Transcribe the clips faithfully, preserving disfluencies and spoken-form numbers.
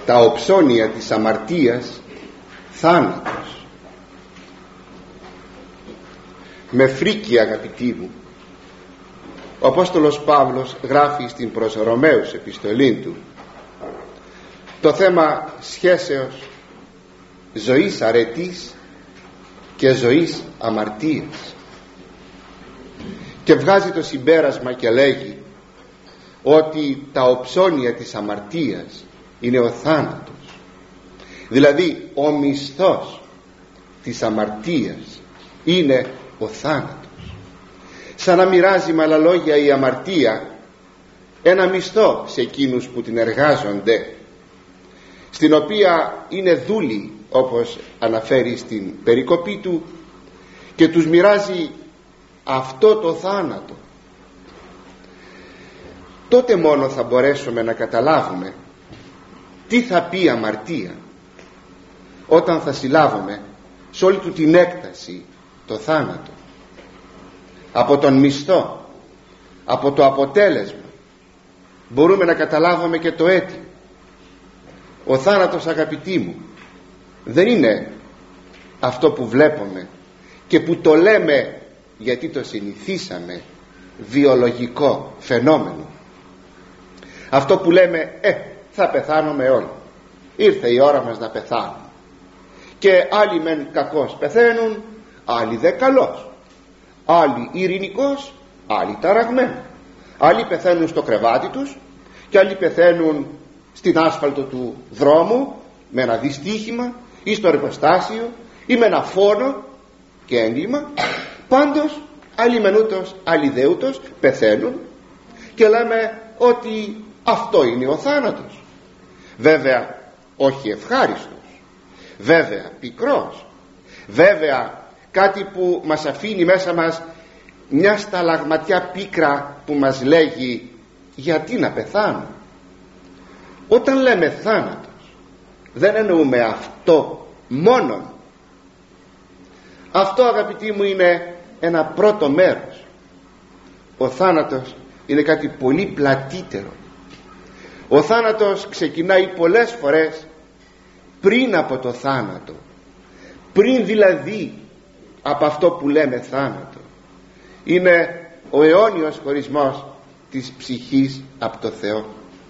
τα οψώνια της αμαρτίας, θάνατος. Με φρίκη, αγαπητοί μου, ο Απόστολος Παύλος γράφει στην προς Ρωμαίους επιστολή του το θέμα σχέσεως ζωής αρετής και ζωής αμαρτίας, και βγάζει το συμπέρασμα και λέγει ότι τα οψώνια της αμαρτίας είναι ο θάνατος. Δηλαδή ο μισθός της αμαρτίας είναι ο θάνατος. Σαν να μοιράζει με άλλα λόγια η αμαρτία ένα μισθό σε εκείνους που την εργάζονται, στην οποία είναι δούλοι, όπως αναφέρει στην περικοπή του, και τους μοιράζει αυτό το θάνατο. Τότε μόνο θα μπορέσουμε να καταλάβουμε τι θα πει αμαρτία, όταν θα συλλάβουμε σε όλη του την έκταση το θάνατο, από τον μισθό, από το αποτέλεσμα μπορούμε να καταλάβουμε και το αίτιο. Ο θάνατος, αγαπητοί μου, δεν είναι αυτό που βλέπουμε και που το λέμε γιατί το συνηθίσαμε, βιολογικό φαινόμενο. Αυτό που λέμε ε, θα πεθάνουμε όλοι, ήρθε η ώρα μας να πεθάνουμε, και άλλοι μεν κακώς πεθαίνουν, άλλοι δε καλώς, άλλοι ειρηνικός, άλλοι ταραγμένοι, άλλοι πεθαίνουν στο κρεβάτι τους και άλλοι πεθαίνουν στην άσφαλτο του δρόμου με ένα δυστύχημα ή στο εργοστάσιο ή με ένα φόνο και έγκλημα. Πάντως άλλοι μενούτος, άλλοι δεούτος πεθαίνουν και λέμε ότι αυτό είναι ο θάνατος. Βέβαια όχι ευχάριστος, βέβαια πικρός, βέβαια κάτι που μας αφήνει μέσα μας μια σταλαγματιά πίκρα που μας λέγει γιατί να πεθάνω. Όταν λέμε θάνατος δεν εννοούμε αυτό μόνον. Αυτό, αγαπητοί μου, είναι ένα πρώτο μέρος. Ο θάνατος είναι κάτι πολύ πλατύτερο. Ο θάνατος ξεκινάει πολλές φορές πριν από το θάνατο, πριν δηλαδή από αυτό που λέμε θάνατο. Είναι ο αιώνιος χωρισμός της ψυχής από το Θεό.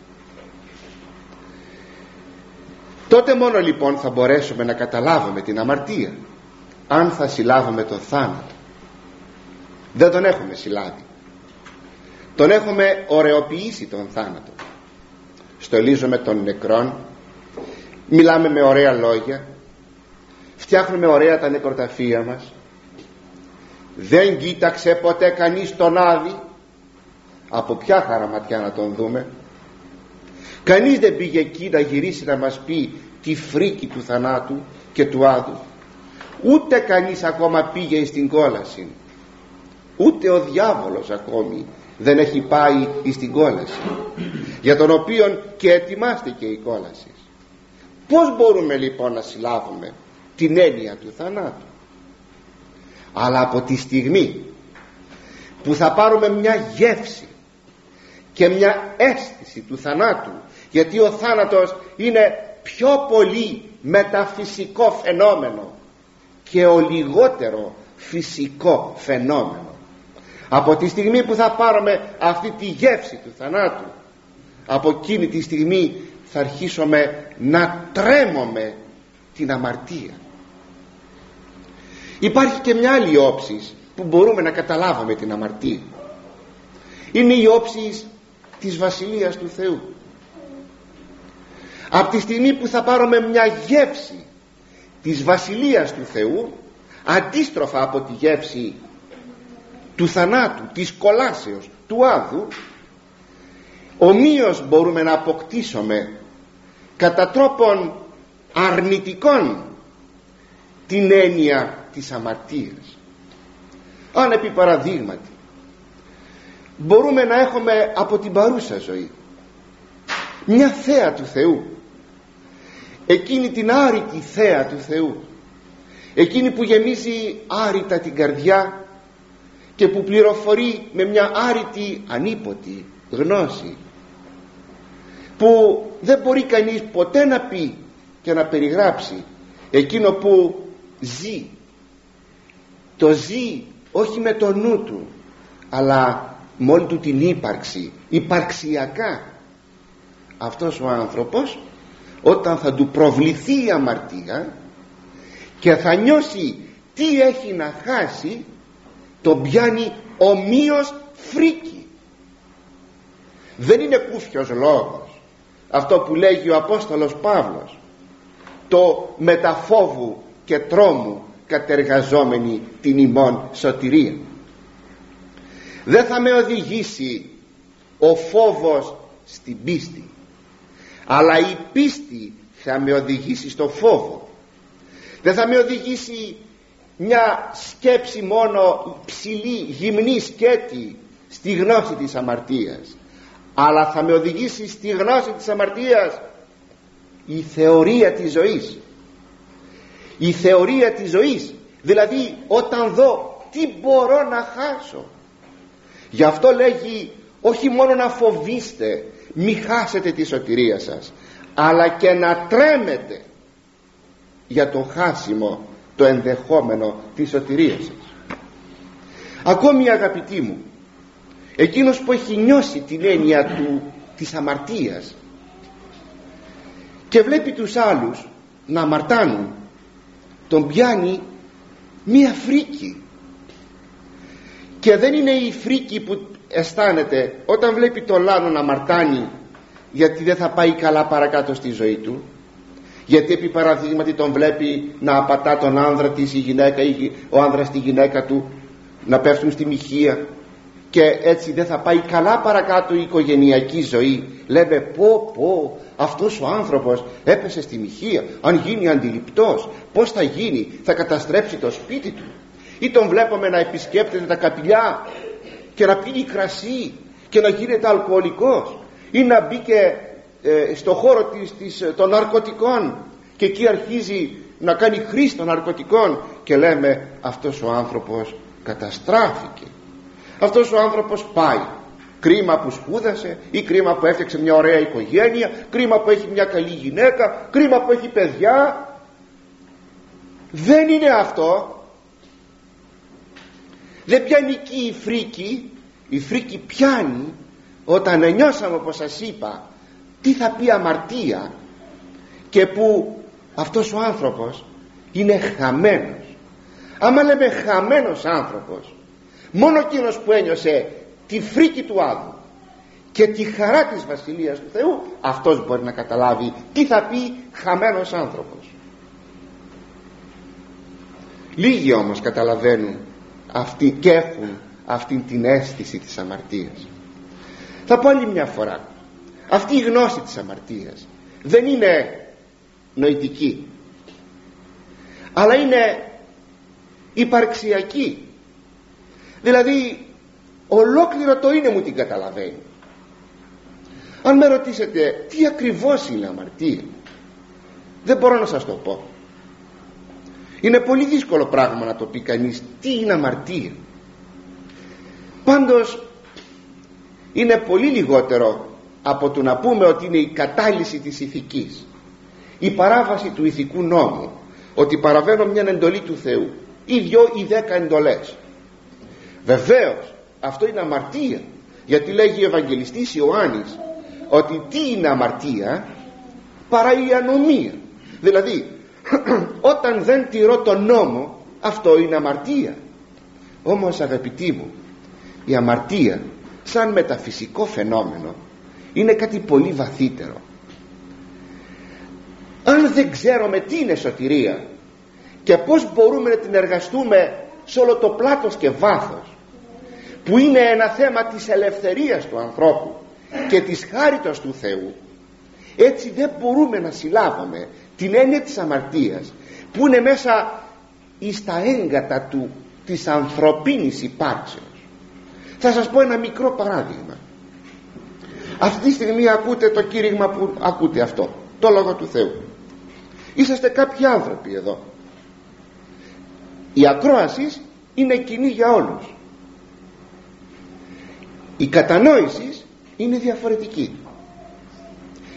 Τότε μόνο λοιπόν θα μπορέσουμε να καταλάβουμε την αμαρτία, αν θα συλλάβουμε το θάνατο. Δεν τον έχουμε συλλάβει, τον έχουμε ωρεοποιήσει τον θάνατο. Στολίζουμε των νεκρών, μιλάμε με ωραία λόγια, φτιάχνουμε ωραία τα νεκροταφεία μας. Δεν κοίταξε ποτέ κανείς τον Άδη. Από ποια χαραματιά να τον δούμε? Κανείς δεν πήγε εκεί να γυρίσει να μας πει τη φρίκη του θανάτου και του Άδου. Ούτε κανείς ακόμα πήγε στην κόλαση, ούτε ο διάβολος ακόμη δεν έχει πάει στην κόλαση, για τον οποίον και ετοιμάστηκε η κόλαση. Πώς μπορούμε λοιπόν να συλλάβουμε την έννοια του θανάτου? Αλλά από τη στιγμή που θα πάρουμε μια γεύση και μια αίσθηση του θανάτου, γιατί ο θάνατος είναι πιο πολύ μεταφυσικό φαινόμενο και ο λιγότερο φυσικό φαινόμενο, από τη στιγμή που θα πάρουμε αυτή τη γεύση του θανάτου, από εκείνη τη στιγμή θα αρχίσουμε να τρέμουμε την αμαρτία. Υπάρχει και μια άλλη όψη που μπορούμε να καταλάβουμε την αμαρτία. Είναι η όψη της Βασιλείας του Θεού. Από τη στιγμή που θα πάρουμε μια γεύση της Βασιλείας του Θεού, αντίστροφα από τη γεύση του θανάτου, της κολάσεως, του Άδου, ομοίως μπορούμε να αποκτήσουμε κατά τρόπον αρνητικών την έννοια της αμαρτίας. Αν επί παραδείγματι μπορούμε να έχουμε από την παρούσα ζωή μια θέα του Θεού, εκείνη την άρρητη θέα του Θεού, εκείνη που γεμίζει άρρητα την καρδιά και που πληροφορεί με μια άρρητη ανίποτη γνώση, που δεν μπορεί κανείς ποτέ να πει και να περιγράψει εκείνο που ζει. Το ζει όχι με το νου του, αλλά με όλη του την ύπαρξη, υπαρξιακά. Αυτός ο άνθρωπος, όταν θα του προβληθεί η αμαρτία και θα νιώσει τι έχει να χάσει, τον πιάνει ομοίως φρίκι. Δεν είναι κούφιος λόγος αυτό που λέγει ο Απόστολος Παύλος, το μεταφόβου και τρόμου κατεργαζόμενη την ημών σωτηρία. Δεν θα με οδηγήσει ο φόβος στην πίστη, αλλά η πίστη θα με οδηγήσει στο φόβο. Δεν θα με οδηγήσει μια σκέψη μόνο ψηλή, γυμνή σκέτη στη γνώση της αμαρτίας, αλλά θα με οδηγήσει στη γνώση της αμαρτίας η θεωρία της ζωής. Η θεωρία της ζωής, δηλαδή όταν δω τι μπορώ να χάσω. Γι' αυτό λέγει όχι μόνο να φοβήστε, μη χάσετε τη σωτηρία σας, αλλά και να τρέμετε για το χάσιμο, το ενδεχόμενο της σωτηρίας σας. Ακόμη, αγαπητοί μου, εκείνος που έχει νιώσει την έννοια του, της αμαρτίας, και βλέπει τους άλλους να αμαρτάνουν, τον πιάνει μία φρίκη. Και δεν είναι η φρίκη που αισθάνεται όταν βλέπει τον άλλο να αμαρτάνει γιατί δεν θα πάει καλά παρακάτω στη ζωή του, γιατί επί παραδείγματι τον βλέπει να απατά τον άνδρα της η γυναίκα ή ο άνδρας τη γυναίκα του, να πέφτουν στη μοιχεία και έτσι δεν θα πάει καλά παρακάτω η οικογενειακή ζωή. Λέμε πω πω, αυτός ο άνθρωπος έπεσε στη μοιχεία, αν γίνει αντιληπτός πως θα γίνει, θα καταστρέψει το σπίτι του. Ή τον βλέπουμε να επισκέπτεται τα καπηλιά και να πίνει κρασί και να γίνεται αλκοολικός, ή να μπει και ε, στο χώρο της, της, των ναρκωτικών και εκεί αρχίζει να κάνει χρήση των ναρκωτικών και λέμε αυτός ο άνθρωπος καταστράφηκε, αυτός ο άνθρωπος πάει. Κρίμα που σπούδασε, ή κρίμα που έφτιαξε μια ωραία οικογένεια, κρίμα που έχει μια καλή γυναίκα, κρίμα που έχει παιδιά. Δεν είναι αυτό. Δεν πιάνει εκεί η φρίκη. Η φρίκη πιάνει όταν νιώσαμε, όπως σας είπα, τι θα πει αμαρτία και που αυτός ο άνθρωπος είναι χαμένος. Άμα λέμε χαμένος άνθρωπος, μόνο εκείνος που ένιωσε τη φρίκη του Άδου και τη χαρά της Βασιλείας του Θεού, αυτός μπορεί να καταλάβει τι θα πει χαμένος άνθρωπος. Λίγοι όμως καταλαβαίνουν αυτή, και έχουν αυτή την αίσθηση της αμαρτίας. Θα πω άλλη μια φορά, αυτή η γνώση της αμαρτίας δεν είναι νοητική, αλλά είναι υπαρξιακή. Δηλαδή ολόκληρο το είναι μου την καταλαβαίνει. Αν με ρωτήσετε τι ακριβώς είναι αμαρτία, δεν μπορώ να σας το πω. Είναι πολύ δύσκολο πράγμα να το πει κανείς τι είναι αμαρτία. Πάντως είναι πολύ λιγότερο από το να πούμε ότι είναι η κατάλυση της ηθικής, η παράβαση του ηθικού νόμου, ότι παραβαίνω μια εντολή του Θεού ή δυο ή δέκα εντολές. Βεβαίως αυτό είναι αμαρτία, γιατί λέγει ο Ευαγγελιστής Ιωάννης ότι τι είναι αμαρτία παρά η ανομία. Δηλαδή όταν δεν τηρώ τον νόμο, αυτό είναι αμαρτία. Όμως αγαπητοί μου, η αμαρτία σαν μεταφυσικό φαινόμενο είναι κάτι πολύ βαθύτερο. Αν δεν ξέρουμε τι είναι σωτηρία και πως μπορούμε να την εργαστούμε σε όλο το πλάτος και βάθος, που είναι ένα θέμα της ελευθερίας του ανθρώπου και της χάριτος του Θεού, έτσι δεν μπορούμε να συλλάβουμε την έννοια της αμαρτίας που είναι μέσα εις τα έγκατα του, της ανθρωπίνης υπάρξεως. Θα σας πω ένα μικρό παράδειγμα. Αυτή τη στιγμή ακούτε το κήρυγμα που ακούτε αυτό, το Λόγο του Θεού. Είσαστε κάποιοι άνθρωποι εδώ. Η ακρόαση είναι κοινή για όλους. Η κατανόηση είναι διαφορετική.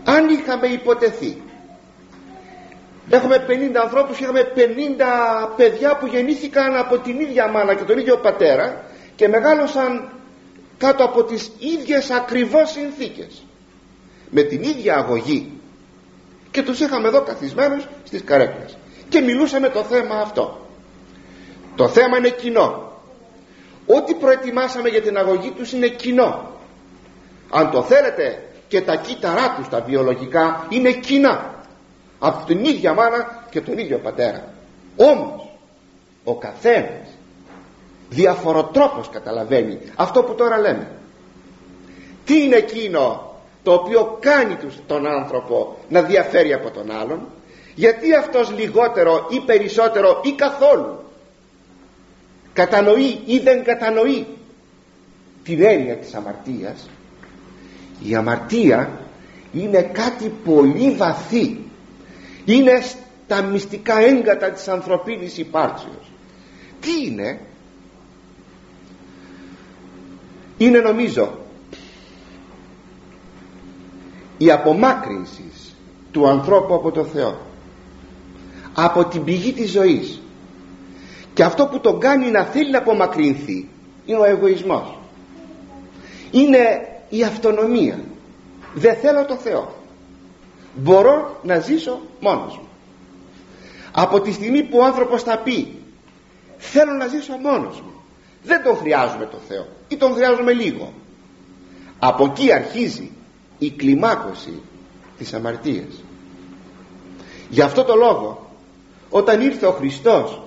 Αν είχαμε υποτεθεί, έχουμε πενήντα ανθρώπους, είχαμε πενήντα παιδιά που γεννήθηκαν από την ίδια μάνα και τον ίδιο πατέρα και μεγάλωσαν κάτω από τις ίδιες ακριβώς συνθήκες, με την ίδια αγωγή, και τους είχαμε εδώ καθισμένους στις καρέκλες και μιλούσαμε το θέμα αυτό. Το θέμα είναι κοινό. Ό,τι προετοιμάσαμε για την αγωγή τους είναι κοινό. Αν το θέλετε, και τα κύτταρά τους τα βιολογικά είναι κοινά, από την ίδια μάνα και τον ίδιο πατέρα. Όμως ο καθένας διαφοροτρόπως καταλαβαίνει αυτό που τώρα λέμε. Τι είναι εκείνο το οποίο κάνει τον άνθρωπο να διαφέρει από τον άλλον? Γιατί αυτός λιγότερο ή περισσότερο ή καθόλου κατανοεί ή δεν κατανοεί την έννοια της αμαρτίας? Η αμαρτία είναι κάτι πολύ βαθύ, είναι στα μυστικά έγκατα της ανθρωπίνης υπάρξεως. Τι είναι? Είναι, νομίζω, η απομάκρυνση του ανθρώπου από το Θεό, από την πηγή της ζωής, και αυτό που τον κάνει να θέλει να απομακρυνθεί είναι ο εγωισμός, είναι η αυτονομία. Δεν θέλω το Θεό, μπορώ να ζήσω μόνος μου. Από τη στιγμή που ο άνθρωπος θα πει θέλω να ζήσω μόνος μου, δεν τον χρειάζομαι το Θεό ή τον χρειάζομαι λίγο, από εκεί αρχίζει η κλιμάκωση της αμαρτίας. Γι' αυτό το λόγο, όταν ήρθε ο Χριστός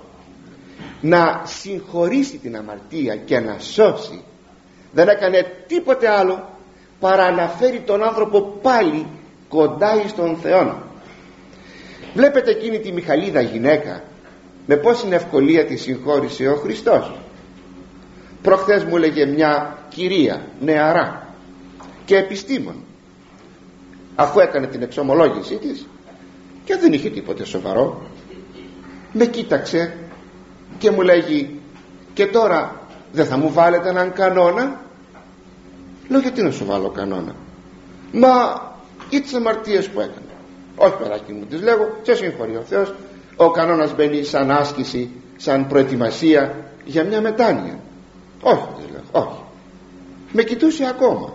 να συγχωρήσει την αμαρτία και να σώσει, δεν έκανε τίποτε άλλο παρά να φέρει τον άνθρωπο πάλι κοντά στον Θεό. Βλέπετε εκείνη τη Μιχαλίδα γυναίκα, με πόση ευκολία τη συγχώρησε ο Χριστός. Προχθές μου έλεγε μια κυρία νεαρά και επιστήμον, αφού έκανε την εξομολόγησή της και δεν είχε τίποτε σοβαρό, με κοίταξε και μου λέγει, και τώρα δεν θα μου βάλετε έναν κανόνα? Λέω, γιατί να σου βάλω κανόνα? Μα για τις αμαρτίες που έκανε. Όχι, παιδάκι μου, της λέγω, σε συγχωρεί ο Θεός, ο κανόνας μπαίνει σαν άσκηση, σαν προετοιμασία για μια μετάνοια. Όχι, της λέω, όχι. Με κοιτούσε ακόμα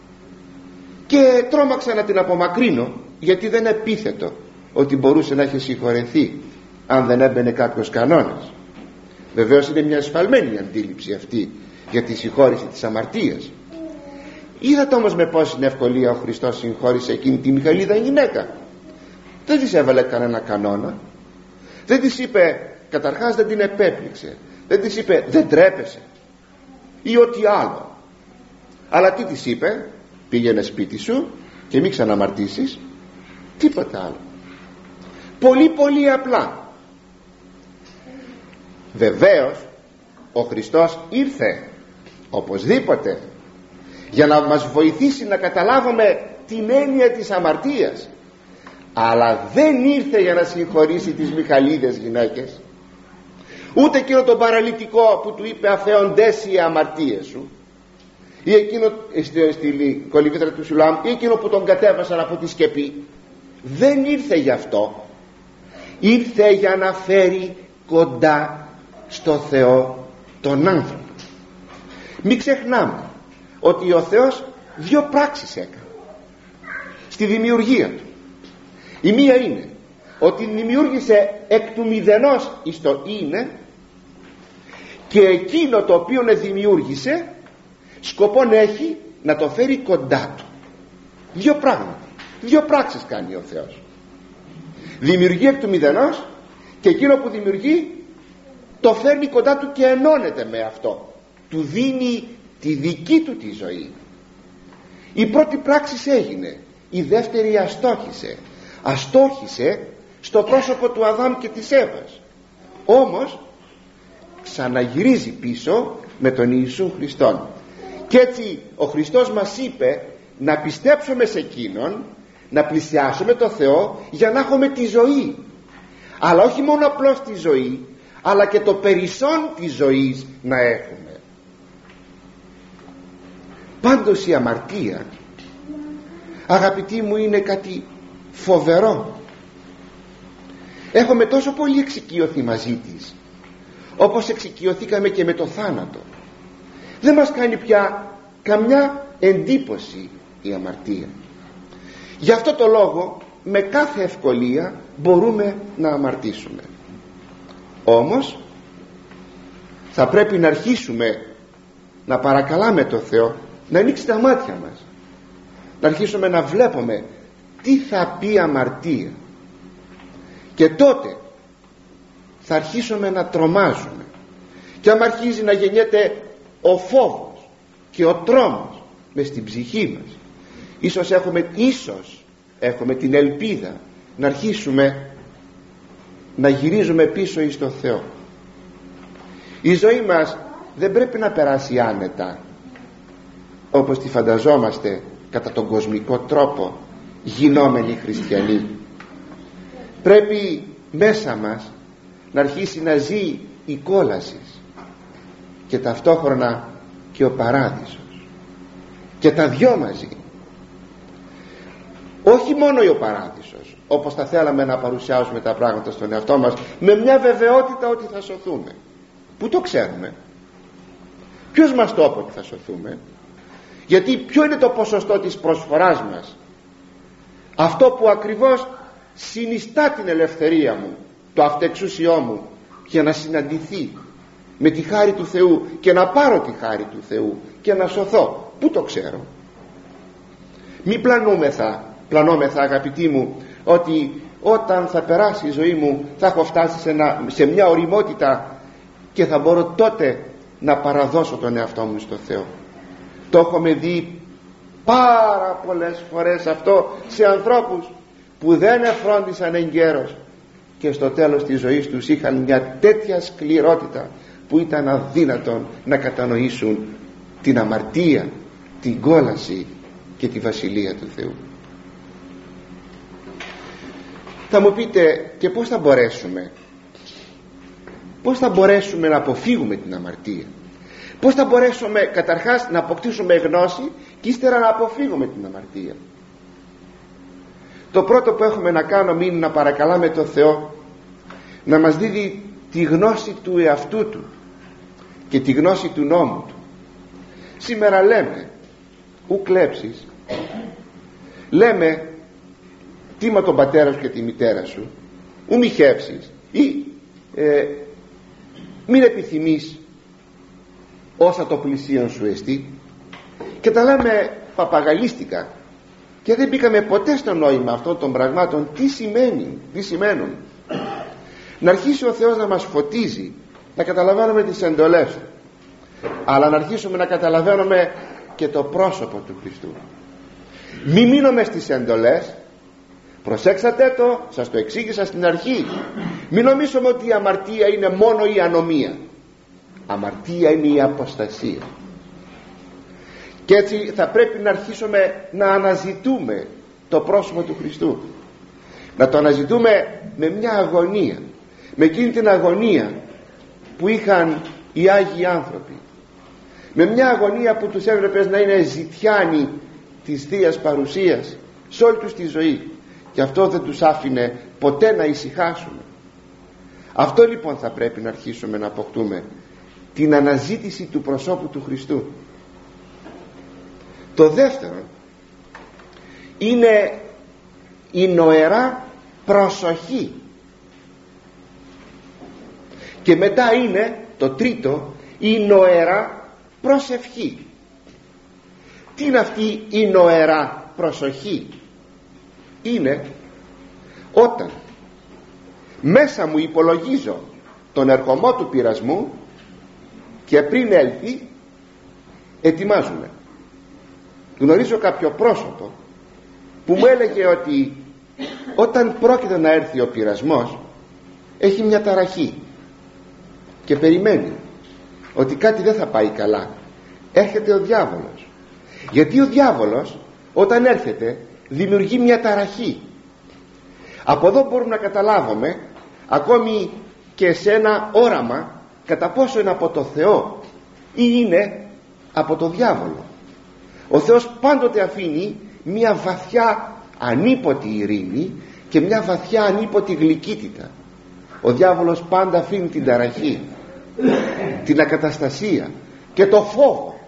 και τρόμαξα να την απομακρύνω, γιατί δεν επίθετο ότι μπορούσε να έχει συγχωρεθεί αν δεν έμπαινε κάποιος κανόνας. Βεβαίως είναι μια εσφαλμένη αντίληψη αυτή για τη συγχώρηση της αμαρτίας. Είδατε όμως με πόση ευκολία ο Χριστός συγχώρησε εκείνη τη Μιχαλίδα γυναίκα. Δεν της έβαλε κανένα κανόνα, δεν της είπε, καταρχάς δεν την επέπληξε, δεν της είπε δεν τρέπεσαι ή ό,τι άλλο, αλλά τι της είπε? Πήγαινε σπίτι σου και μην ξαναμαρτήσεις, τίποτα άλλο. Πολύ πολύ απλά. Βεβαίως ο Χριστός ήρθε οπωσδήποτε για να μας βοηθήσει να καταλάβουμε την έννοια της αμαρτίας, αλλά δεν ήρθε για να συγχωρήσει τις Μιχαλίδες γυναίκες, ούτε εκείνο τον παραλυτικό που του είπε αφέοντες οι αμαρτίες σου, ή εκείνο στη, στη κολυβήθρα του Σουλάμ, ή εκείνο που τον κατέβασαν από τη σκεπή. Δεν ήρθε γι' αυτό, ήρθε για να φέρει κοντά στο Θεό τον άνθρωπο. Μην ξεχνάμε ότι ο Θεός δύο πράξεις έκανε στη δημιουργία του. Η μία είναι ότι δημιούργησε εκ του μηδενός εις το είναι, και εκείνο το οποίο δημιούργησε σκοπόν έχει να το φέρει κοντά του. Δύο πράγματα, δύο πράξεις κάνει ο Θεός. Δημιουργεί εκ του μηδενός, και εκείνο που δημιουργεί το φέρνει κοντά του και ενώνεται με αυτό, του δίνει τη δική του τη ζωή. Η πρώτη πράξη έγινε, η δεύτερη αστόχησε. Αστόχησε στο πρόσωπο του Αδάμ και της Εύας, όμως ξαναγυρίζει πίσω με τον Ιησού Χριστόν. Και έτσι ο Χριστός μας είπε να πιστέψουμε σε εκείνον, να πλησιάσουμε το Θεό για να έχουμε τη ζωή, αλλά όχι μόνο απλώς τη ζωή, αλλά και το περισσόν της ζωής να έχουμε. Πάντως η αμαρτία αγαπητοί μου, είναι κάτι φοβερό. Έχουμε τόσο πολύ εξοικειωθεί μαζί της, όπως εξοικειωθήκαμε και με το θάνατο. Δεν μας κάνει πια καμιά εντύπωση η αμαρτία. Γι' αυτό το λόγο με κάθε ευκολία μπορούμε να αμαρτήσουμε. Όμως θα πρέπει να αρχίσουμε να παρακαλάμε το Θεό να ανοίξει τα μάτια μας, να αρχίσουμε να βλέπουμε τι θα πει αμαρτία, και τότε θα αρχίσουμε να τρομάζουμε. Και άμα αρχίζει να γεννιέται ο φόβος και ο τρόμος μες στην ψυχή μας, ίσως έχουμε, ίσως έχουμε την ελπίδα να αρχίσουμε να γυρίζουμε πίσω εις το Θεό. Η ζωή μας δεν πρέπει να περάσει άνετα, όπως τη φανταζόμαστε κατά τον κοσμικό τρόπο γινόμενοι χριστιανοί. Πρέπει μέσα μας να αρχίσει να ζει η κόλαση και ταυτόχρονα και ο παράδεισος, και τα δυο μαζί. Όχι μόνο ο παράδεισος, όπως θα θέλαμε να παρουσιάζουμε τα πράγματα στον εαυτό μας, με μια βεβαιότητα ότι θα σωθούμε. Πού το ξέρουμε? Ποιος μας το είπε ότι θα σωθούμε? Γιατί ποιο είναι το ποσοστό της προσφοράς μας? Αυτό που ακριβώς συνιστά την ελευθερία μου, το αυτεξούσιό μου, για να συναντηθεί με τη χάρη του Θεού και να πάρω τη χάρη του Θεού και να σωθώ. Πού το ξέρω? Μη πλανούμεθα, πλανόμεθα αγαπητοί μου, ότι όταν θα περάσει η ζωή μου θα έχω φτάσει σε, ένα, σε μια οριμότητα και θα μπορώ τότε να παραδώσω τον εαυτό μου στο Θεό. Το έχουμε δει πάρα πολλές φορές αυτό σε ανθρώπους που δεν εφρόντισαν εγκαίρως και στο τέλος της ζωής τους είχαν μια τέτοια σκληρότητα που ήταν αδύνατον να κατανοήσουν την αμαρτία, την κόλαση και τη βασιλεία του Θεού. Θα μου πείτε, και πώς θα μπορέσουμε πώς θα μπορέσουμε να αποφύγουμε την αμαρτία? Πώς θα μπορέσουμε καταρχάς να αποκτήσουμε γνώση και ύστερα να αποφύγουμε την αμαρτία? Το πρώτο που έχουμε να κάνουμε είναι να παρακαλάμε το Θεό να μας δίδει τη γνώση του εαυτού Του και τη γνώση του νόμου Του. Σήμερα λέμε ου κλέψεις, λέμε τίμα τον πατέρα σου και τη μητέρα σου, ου μη χέψεις, ή ε, μην επιθυμείς όσα το πλησίον σου εστί, και τα λέμε παπαγαλίστικα και δεν μπήκαμε ποτέ στο νόημα αυτών των πραγμάτων. Τι σημαίνει, τι σημαίνουν. Να αρχίσει ο Θεός να μας φωτίζει, να καταλαβαίνουμε τις εντολές Του, αλλά να αρχίσουμε να καταλαβαίνουμε και το πρόσωπο του Χριστού. Μη μείνουμε στις εντολές. Προσέξατε το, σας το εξήγησα στην αρχή. Μην νομίζουμε ότι η αμαρτία είναι μόνο η ανομία. Αμαρτία είναι η αποστασία. Και έτσι θα πρέπει να αρχίσουμε να αναζητούμε το πρόσωπο του Χριστού, να το αναζητούμε με μια αγωνία, με εκείνη την αγωνία που είχαν οι Άγιοι άνθρωποι, με μια αγωνία που τους έβλεπες να είναι ζητιάνοι της Θείας Παρουσίας σε όλη τους τη ζωή, και αυτό δεν τους άφηνε ποτέ να ησυχάσουν. Αυτό λοιπόν θα πρέπει να αρχίσουμε να αποκτούμε, την αναζήτηση του προσώπου του Χριστού. Το δεύτερο είναι η νοερά προσοχή, και μετά είναι το τρίτο, η νοερά προσευχή. Τι είναι αυτή η νοερά προσοχή? Είναι όταν μέσα μου υπολογίζω τον ερχομό του πειρασμού και πριν έλθει ετοιμάζουμε. Γνωρίζω κάποιο πρόσωπο που μου έλεγε ότι όταν πρόκειται να έρθει ο πειρασμός έχει μια ταραχή και περιμένει ότι κάτι δεν θα πάει καλά. Έρχεται ο διάβολος, γιατί ο διάβολος όταν έρχεται δημιουργεί μια ταραχή. Από εδώ μπορούμε να καταλάβουμε ακόμη και σε ένα όραμα κατά πόσο είναι από το Θεό ή είναι από το διάβολο. Ο Θεός πάντοτε αφήνει μια βαθιά ανίποτη ειρήνη και μια βαθιά ανίποτη γλυκύτητα. Ο διάβολος πάντα αφήνει την ταραχή, την ακαταστασία και το φόβο.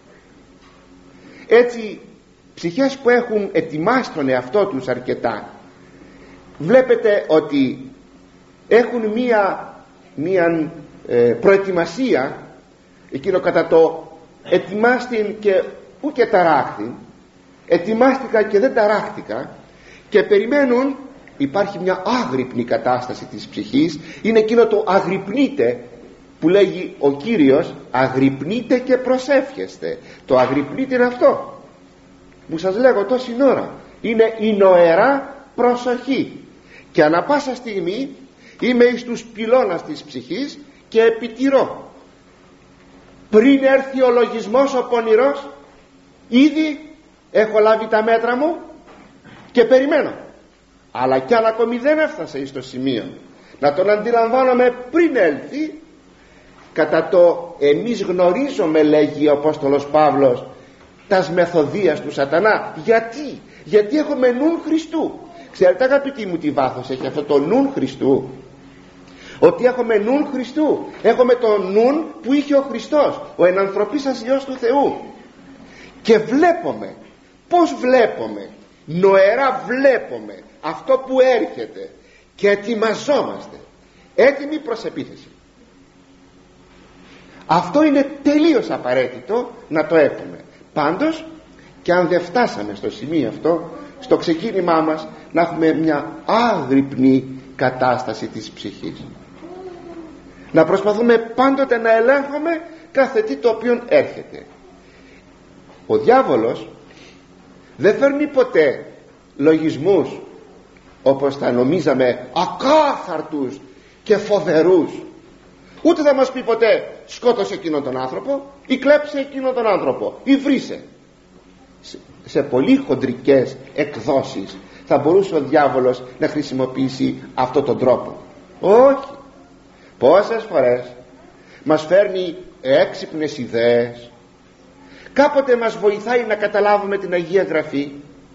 Έτσι ψυχές που έχουν ετοιμάσει τον εαυτό τους αρκετά, βλέπετε ότι έχουν μία, μία ε, προετοιμασία, εκείνο κατά το ετοιμάστην και ούτε ταράχθην, ετοιμάστηκα και δεν ταράχτηκα, και περιμένουν. Υπάρχει μια άγρυπνη κατάσταση της ψυχής, είναι εκείνο το αγρυπνείτε που λέγει ο Κύριος, αγρυπνείτε και προσεύχεστε. Το αγρυπνείτε είναι αυτό που σας λέγω τόση ώρα, είναι η νοερά προσοχή, και ανα πάσα στιγμή είμαι εις τους πυλώνας της ψυχής και επιτηρώ. Πριν έρθει ο λογισμός ο πονηρός, ήδη έχω λάβει τα μέτρα μου και περιμένω. Αλλά κι αν ακόμη δεν έφτασε εις το σημείο να τον αντιλαμβάνομαι πριν έλθει, κατά το εμείς γνωρίζουμε, λέγει ο Απόστολος Παύλος, τας μεθοδίας του σατανά. Γιατί? Γιατί έχουμε νουν Χριστού. Ξέρετε αγαπητοί μου τι βάθος έχει αυτό το νουν Χριστού? Ότι έχουμε νουν Χριστού, έχουμε το νουν που είχε ο Χριστός, ο ενανθρωπίσας Υιός του Θεού. Και βλέπουμε. Πώς βλέπουμε? Νοερά βλέπουμε αυτό που έρχεται και ετοιμαζόμαστε, έτοιμοι προς επίθεση. Αυτό είναι τελείως απαραίτητο να το έχουμε. Πάντως, και αν δεν φτάσαμε στο σημείο αυτό, στο ξεκίνημά μας, να έχουμε μια άγρυπνη κατάσταση της ψυχής, να προσπαθούμε πάντοτε να ελέγχουμε κάθε τι το οποίο έρχεται. Ο διάβολος δεν φέρνει ποτέ λογισμούς όπως θα νομίζαμε ακάθαρτους και φοβερούς. Ούτε θα μας πει ποτέ σκότωσε εκείνον τον άνθρωπο ή κλέψε εκείνον τον άνθρωπο ή βρίσε. σε, σε πολύ χοντρικές εκδόσεις θα μπορούσε ο διάβολος να χρησιμοποιήσει αυτόν τον τρόπο. Όχι. Πόσες φορές μας φέρνει έξυπνες ιδέες, κάποτε μας βοηθάει να καταλάβουμε την Αγία Γραφή,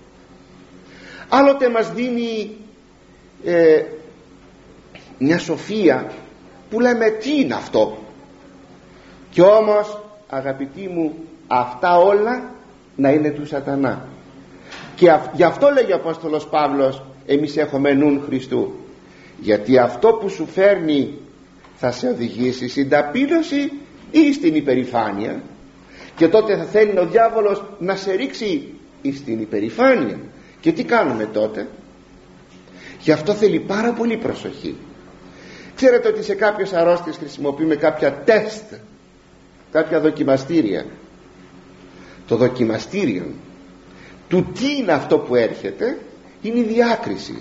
άλλοτε μας δίνει ε, μια σοφία που λέμε τι είναι αυτό. Και όμως αγαπητοί μου, αυτά όλα να είναι του σατανά. Και αυ, γι' αυτό λέγει ο Απόστολος Παύλος, εμείς έχουμε νουν Χριστού, γιατί αυτό που σου φέρνει θα σε οδηγήσει στην ταπείνωση ή στην υπερηφάνεια, και τότε θα θέλει ο διάβολος να σε ρίξει στην υπερηφάνεια. Και τι κάνουμε τότε? Γι' αυτό θέλει πάρα πολύ προσοχή. Ξέρετε ότι σε κάποιες αρρώστιες χρησιμοποιούμε κάποια τεστ, κάποια δοκιμαστήρια. Το δοκιμαστήριο του τι είναι αυτό που έρχεται είναι η διάκριση.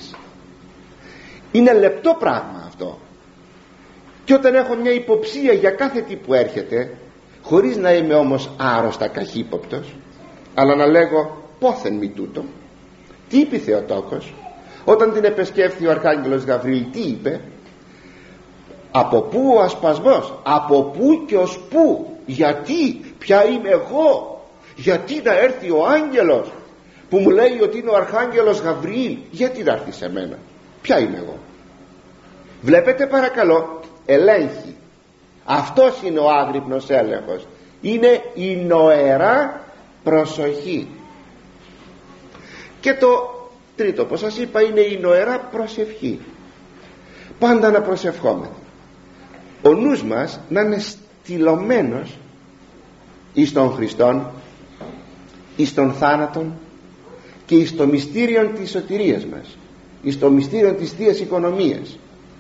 Είναι λεπτό πράγμα αυτό. Και όταν έχω μια υποψία για κάθε τι που έρχεται, χωρίς να είμαι όμως άρρωστα καχύποπτος, αλλά να λέγω πόθεν μη τούτο, τι είπε Θεοτόκος όταν την επεσκέφθη ο Αρχάγγελος Γαβριήλ? Τι είπε? Από πού ο ασπασμός, από πού και ως πού, γιατί, ποια είμαι εγώ, γιατί να έρθει ο άγγελος που μου λέει ότι είναι ο Αρχάγγελος Γαβριήλ, γιατί να έρθει σε μένα, ποια είμαι εγώ? Βλέπετε παρακαλώ, ελέγχει. Αυτός είναι ο άγρυπνος έλεγχος, είναι η νοερά προσοχή. Και το τρίτο, όπως σας είπα, είναι η νοερά προσευχή. Πάντα να προσευχόμαστε, ο νους μας να είναι στυλωμένος εις τον Χριστόν, εις τον θάνατον και εις το μυστήριο της σωτηρίας μας, εις το μυστήριο της Θείας Οικονομίας.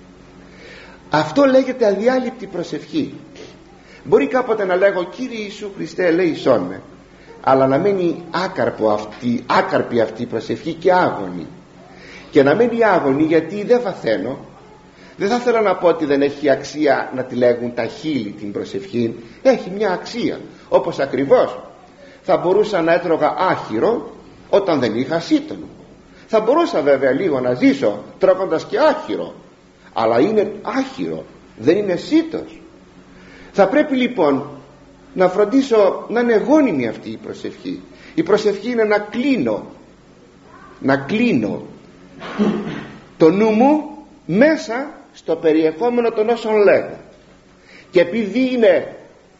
Αυτό λέγεται αδιάλειπτη προσευχή. Μπορεί κάποτε να λέγω Κύριε Ιησού Χριστέ ελέησόν με, αλλά να μένει άκαρπο αυτή, άκαρπη αυτή η προσευχή και άγωνη. Και να μένει άγωνη γιατί δεν βαθαίνω. Δεν θα ήθελα να πω ότι δεν έχει αξία να τη λέγουν τα χείλη την προσευχή. Έχει μια αξία. Όπως ακριβώς θα μπορούσα να έτρωγα άχυρο όταν δεν είχα σύτον. Θα μπορούσα βέβαια λίγο να ζήσω τρώγοντας και άχυρο, αλλά είναι άχυρο, δεν είναι σύτος. Θα πρέπει λοιπόν να φροντίσω να είναι γόνιμη αυτή η προσευχή. Η προσευχή είναι να κλείνω να κλείνω το νου μου μέσα στο περιεχόμενο των όσων λέγω, και επειδή είναι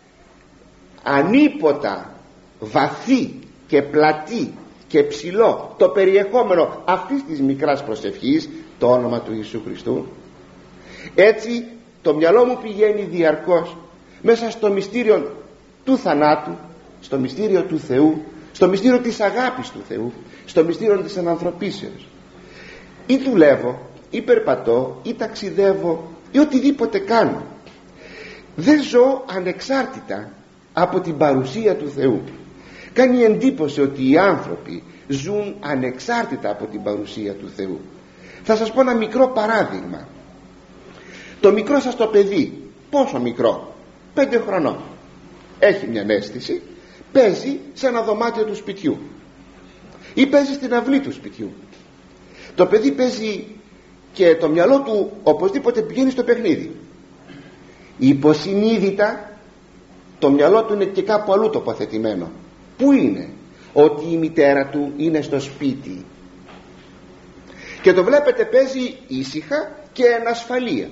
ανίποτα βαθύ και πλατή και ψηλό το περιεχόμενο αυτής της μικράς προσευχής, το όνομα του Ιησού Χριστού, έτσι το μυαλό μου πηγαίνει διαρκώς μέσα στο μυστήριο του θανάτου, στο μυστήριο του Θεού, στο μυστήριο της αγάπης του Θεού, στο μυστήριο της ανθρωπίσεως. Ή δουλεύω, ή περπατώ, ή ταξιδεύω, ή οτιδήποτε κάνω, δεν ζω ανεξάρτητα από την παρουσία του Θεού. Κάνει εντύπωση ότι οι άνθρωποι ζουν ανεξάρτητα από την παρουσία του Θεού. Θα σας πω ένα μικρό παράδειγμα. Το μικρό σας το παιδί, πόσο μικρό, πέντε χρονών, έχει μια αίσθηση, παίζει σε ένα δωμάτιο του σπιτιού ή παίζει στην αυλή του σπιτιού. Το παιδί παίζει και το μυαλό του οπωσδήποτε πηγαίνει στο παιχνίδι. Υποσυνείδητα το μυαλό του είναι και κάπου αλλού τοποθετημένο. Πού είναι? Ότι η μητέρα του είναι στο σπίτι και το βλέπετε παίζει ήσυχα και εν ασφαλεία.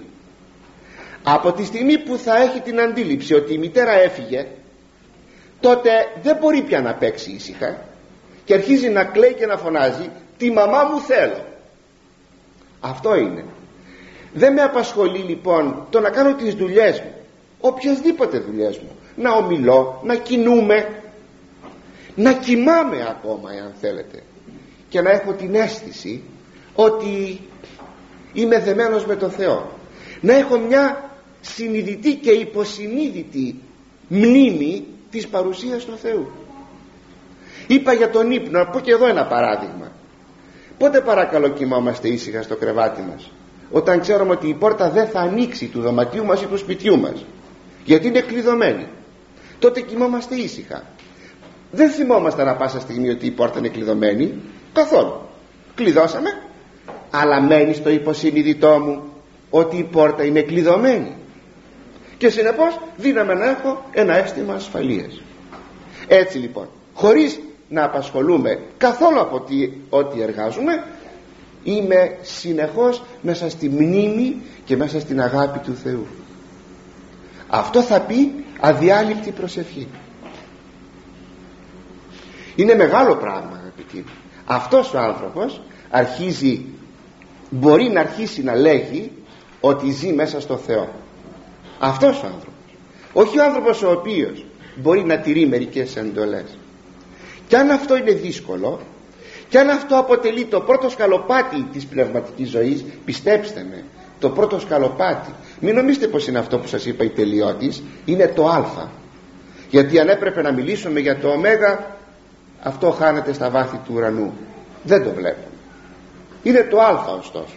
Από τη στιγμή που θα έχει την αντίληψη ότι η μητέρα έφυγε, τότε δεν μπορεί πια να παίξει ήσυχα και αρχίζει να κλαίει και να φωνάζει, τη μαμά μου θέλω. Αυτό είναι. Δεν με απασχολεί λοιπόν το να κάνω τις δουλειές μου, οποιασδήποτε δουλειές μου, να ομιλώ, να κινούμε, να κοιμάμαι ακόμα εάν θέλετε, και να έχω την αίσθηση ότι είμαι δεμένος με τον Θεό, να έχω μια συνειδητή και υποσυνείδητη μνήμη της παρουσίας του Θεού. Είπα για τον ύπνο, να πω και εδώ ένα παράδειγμα. Πότε παρακαλώ κοιμόμαστε ήσυχα στο κρεβάτι μας? Όταν ξέρουμε ότι η πόρτα δεν θα ανοίξει του δωματιού μας ή του σπιτιού μας, γιατί είναι κλειδωμένη. Τότε κοιμόμαστε ήσυχα. Δεν θυμόμαστε ανά πάσα στιγμή ότι η πόρτα είναι κλειδωμένη καθόλου. Κλειδώσαμε, αλλά μένει στο υποσυνείδητό μου ότι η πόρτα είναι κλειδωμένη, και συνεπώς δύναμαι να έχω ένα αίσθημα ασφαλείας. Έτσι λοιπόν, χωρίς να απασχολούμε καθόλου από ό,τι, ό,τι εργάζομαι, είμαι συνεχώς μέσα στη μνήμη και μέσα στην αγάπη του Θεού. Αυτό θα πει αδιάλειπτη προσευχή. Είναι μεγάλο πράγμα, αγαπητοί. Αυτός ο άνθρωπος αρχίζει, μπορεί να αρχίσει να λέγει ότι ζει μέσα στο Θεό. Αυτός ο άνθρωπος, όχι ο άνθρωπος ο οποίος μπορεί να τηρεί μερικές εντολές. Και αν αυτό είναι δύσκολο, και αν αυτό αποτελεί το πρώτο σκαλοπάτι της πνευματικής ζωής, πιστέψτε με, το πρώτο σκαλοπάτι, μην νομίζετε πως είναι αυτό που σας είπα η τελειώτης, είναι το α. Γιατί αν έπρεπε να μιλήσουμε για το ω, αυτό χάνεται στα βάθη του ουρανού, δεν το βλέπω. Είναι το α ωστόσο.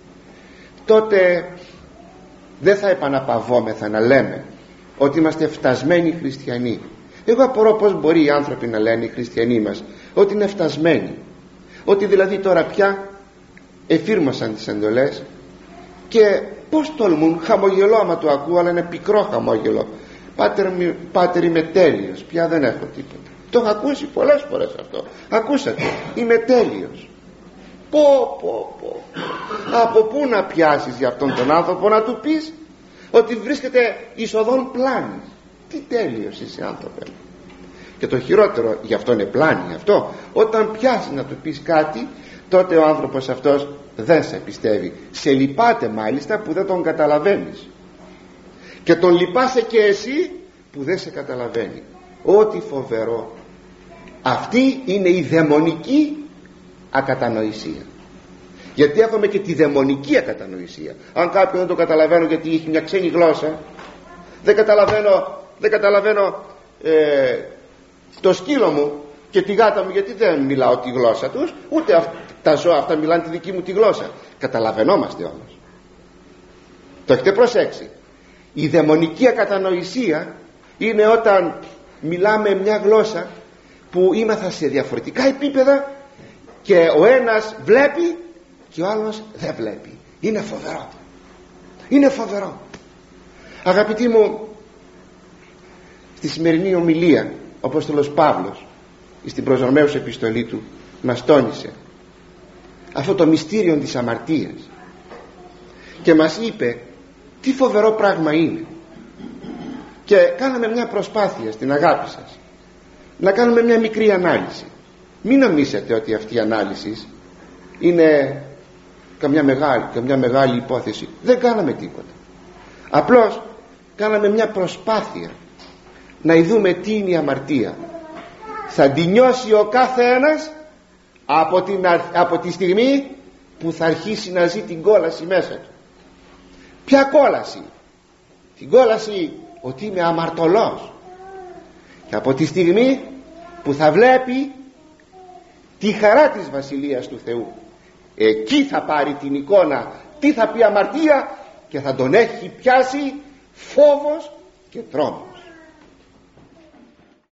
Τότε δεν θα επαναπαυόμεθα να λέμε ότι είμαστε φτασμένοι χριστιανοί. Εγώ απορώ πως μπορεί οι άνθρωποι να λένε, οι χριστιανοί μας, ότι είναι φτασμένοι, ότι δηλαδή τώρα πια εφήρμοσαν τις εντολές, και πως τολμούν, χαμογελώ άμα το ακούω, αλλά είναι πικρό χαμόγελο. Πάτερ, πάτερ είμαι τέλειος, πια δεν έχω τίποτα. Το έχω ακούσει πολλές φορές αυτό. Ακούσατε, είμαι τέλειος. Πω πω πω, από πού να πιάσεις για αυτόν τον άνθρωπο να του πεις ότι βρίσκεται εις οδόν πλάνης? Τι τέλειος είσαι άνθρωπε. Και το χειρότερο, γι' αυτό είναι πλάνη αυτό, όταν πιάσεις να του πεις κάτι, τότε ο άνθρωπος αυτός δεν σε πιστεύει. Σε λυπάται μάλιστα που δεν τον καταλαβαίνεις, και τον λυπάσαι και εσύ που δεν σε καταλαβαίνει. Ό,τι φοβερό. Αυτή είναι η δαιμονική ακατανοησία. Γιατί έχουμε και τη δαιμονική ακατανοησία. Αν κάποιον δεν το καταλαβαίνω γιατί έχει μια ξένη γλώσσα, δεν καταλαβαίνω, δεν καταλαβαίνω ε, το σκύλο μου και τη γάτα μου, γιατί δεν μιλάω τη γλώσσα τους, ούτε αυ, τα ζώα αυτά μιλάνε τη δική μου τη γλώσσα. Καταλαβαίνόμαστε όμως. Το έχετε προσέξει? Η δαιμονική ακατανοησία είναι όταν μιλάμε μια γλώσσα που είμαστε σε διαφορετικά επίπεδα και ο ένας βλέπει και ο άλλος δεν βλέπει. Είναι φοβερό. Είναι φοβερό. Αγαπητοί μου, στη σημερινή ομιλία ο Απόστολος Παύλος στην προς Ρωμαίους επιστολή του μας τόνισε αυτό το μυστήριο της αμαρτίας και μας είπε τι φοβερό πράγμα είναι. Και κάναμε μια προσπάθεια στην αγάπη σας να κάνουμε μια μικρή ανάλυση. Μην νομίζετε ότι αυτή η ανάλυση είναι καμιά μεγάλη, καμιά μεγάλη υπόθεση. Δεν κάναμε τίποτα. Απλώς κάναμε μια προσπάθεια να δούμε τι είναι η αμαρτία. Θα την νιώσει ο κάθε ένας από, την, από τη στιγμή που θα αρχίσει να ζει την κόλαση μέσα του. Ποια κόλαση? Την κόλαση ότι είμαι αμαρτωλός. Και από τη στιγμή που θα βλέπει τη χαρά της Βασιλείας του Θεού, εκεί θα πάρει την εικόνα τι θα πει αμαρτία και θα τον έχει πιάσει φόβος και τρόμος.